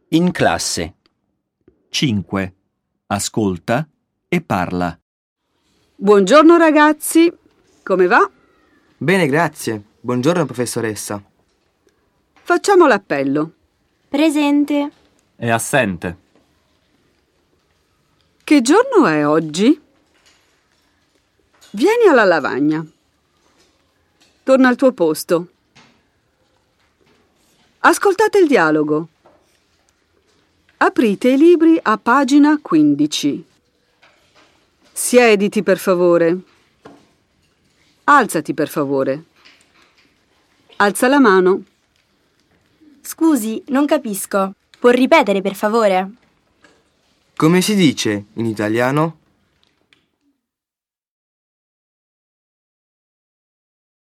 In classe. 5. Ascolta e parla. Buongiorno ragazzi, come va? Bene, grazie. Buongiorno, professoressa. Facciamo l'appello. Presente. È assente. Che giorno è oggi? Vieni alla lavagna. Torna al tuo posto. Ascoltate il dialogo. Aprite i libri a pagina 15. Siediti per favore. Alzati per favore. Alza la mano. Scusi, non capisco. Può ripetere, per favore? Come si dice in italiano